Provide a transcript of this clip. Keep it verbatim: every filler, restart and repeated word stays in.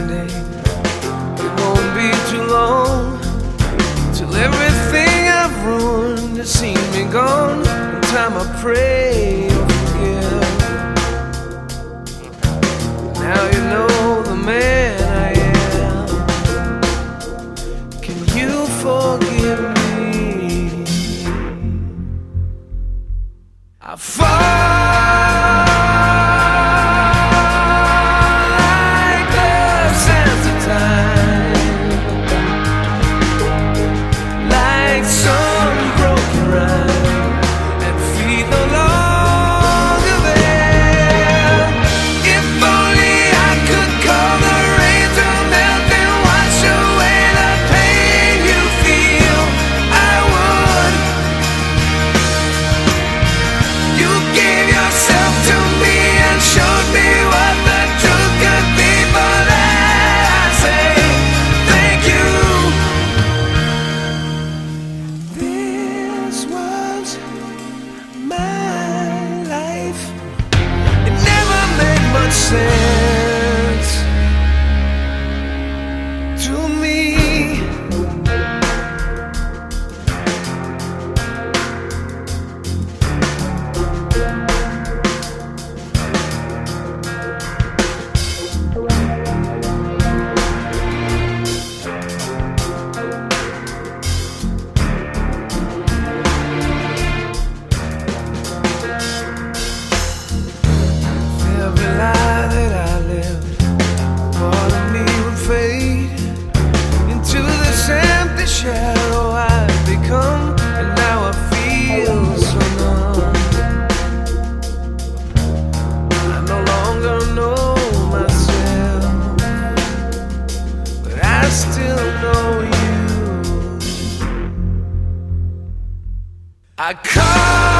understanding. It won't be too long till everything I've ruined has seen me gone. In time I pray you'll forgive. Now you know the man I am. Can you forgive me? I fall sense to me. Every lie that I lived, part of me would fade into this empty shadow I've become, and now I feel so numb. I no longer know myself, but I still know you. I call